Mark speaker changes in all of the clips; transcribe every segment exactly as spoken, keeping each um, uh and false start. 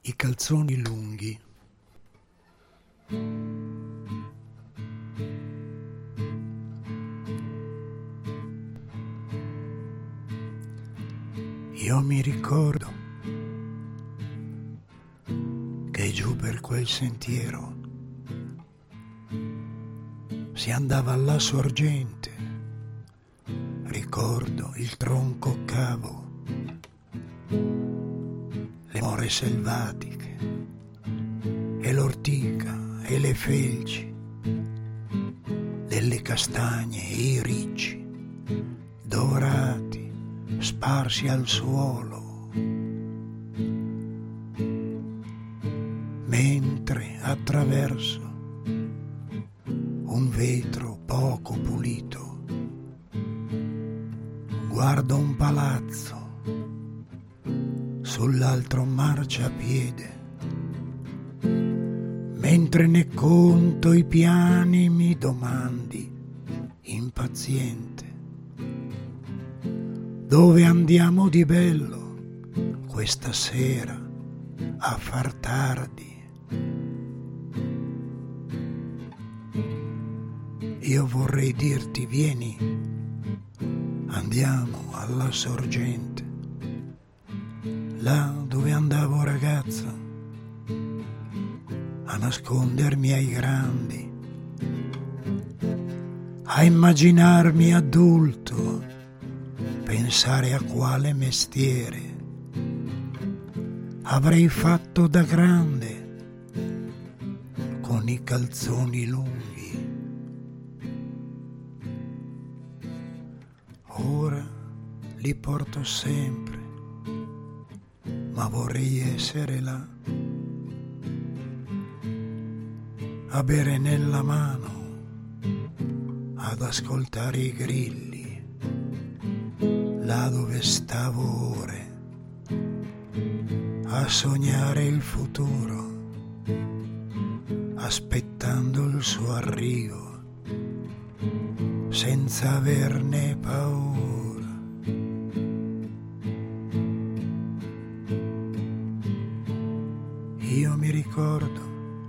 Speaker 1: i calzoni lunghi. Io mi ricordo che giù per quel sentiero si andava alla sorgente, ricordo il tronco cavo, le more selvatiche e l'ortica e le felci, delle castagne e i ricci dorati sparsi al suolo, mentre attraverso un vetro poco pulito guardo un palazzo sull'altro marciapiede, mentre ne conto i piani mi domandi impaziente: dove andiamo di bello questa sera a far tardi? Io vorrei dirti vieni, andiamo alla sorgente, là dove andavo ragazza a nascondermi ai grandi, a immaginarmi adulto, pensare a quale mestiere avrei fatto da grande con i calzoni lunghi. Ora li porto sempre, ma vorrei essere là a bere nella mano, ad ascoltare i grilli, là dove stavo ore, a sognare il futuro, aspettando il suo arrivo, senza averne paura. Io mi ricordo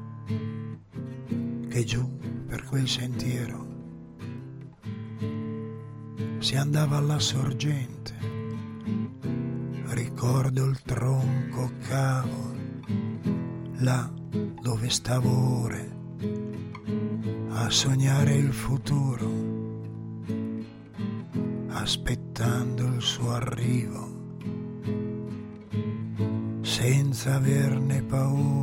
Speaker 1: che giù per quel sentiero si andava alla sorgente, ricordo il tronco cavo, là dove stavo ore a sognare il futuro, aspettando il suo arrivo, senza averne paura.